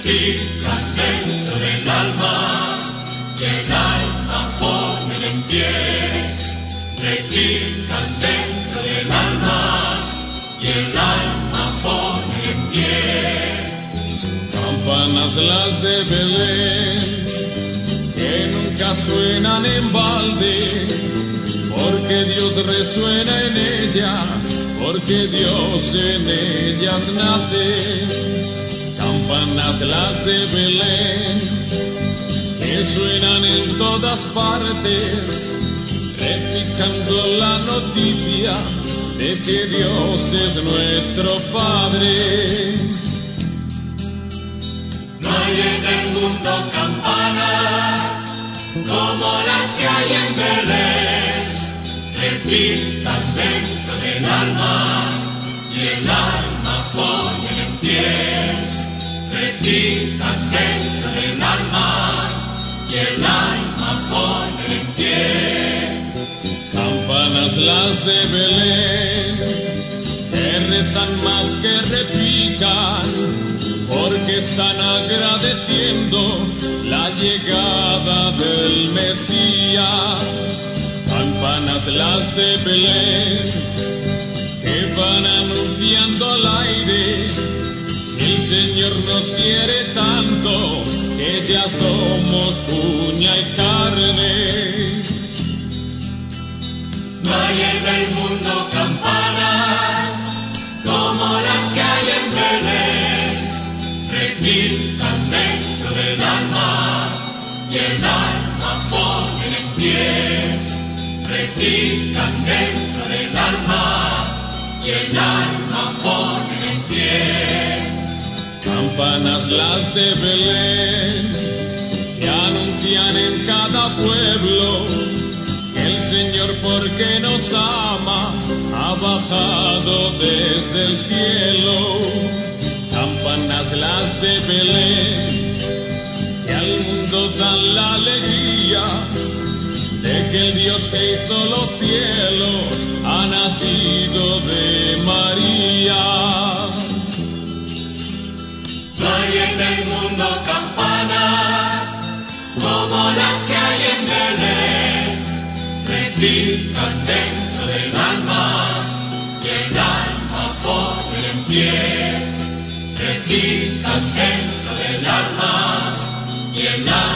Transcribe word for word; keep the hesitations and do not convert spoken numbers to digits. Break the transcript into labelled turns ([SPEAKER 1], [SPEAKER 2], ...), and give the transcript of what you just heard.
[SPEAKER 1] repican dentro del alma, y el alma pone en pie. Repican dentro del alma, y el alma pone en pie.
[SPEAKER 2] Campanas las de Belén, que nunca suenan en balde, porque Dios resuena en ellas, porque Dios en ellas nace. Campanas las de Belén, que suenan en todas partes, replicando la noticia de que Dios es nuestro Padre.
[SPEAKER 1] No hay en el mundo campanas como las que hay en Belén. Repican dentro del alma, y el alma pone en pie. Repican dentro del alma, y el alma pone en pie.
[SPEAKER 2] Campanas las de Belén, que rezan más que repican, porque están agradeciendo la llegada del Mesías. Campanas las de Belén, que van anunciando al aire que el Señor nos quiere tanto, que ya somos uña y carne.
[SPEAKER 1] No hay en el mundo campanas como las que hay en Belén. Repican dentro del alma, y el alma pone en pie. Repican dentro del alma, y el alma pone en pie.
[SPEAKER 2] Campanas las de Belén, que anuncian en cada pueblo que el Señor, porque nos ama, ha bajado desde el cielo. Campanas las de Belén, que al mundo dan la alegría de que el Dios que hizo los cielos ha nacido de María.
[SPEAKER 1] No hay en el mundo campanas como las que hay en Belén. Repican dentro del alma, y el alma pone en pie. Repican dentro del alma, y el alma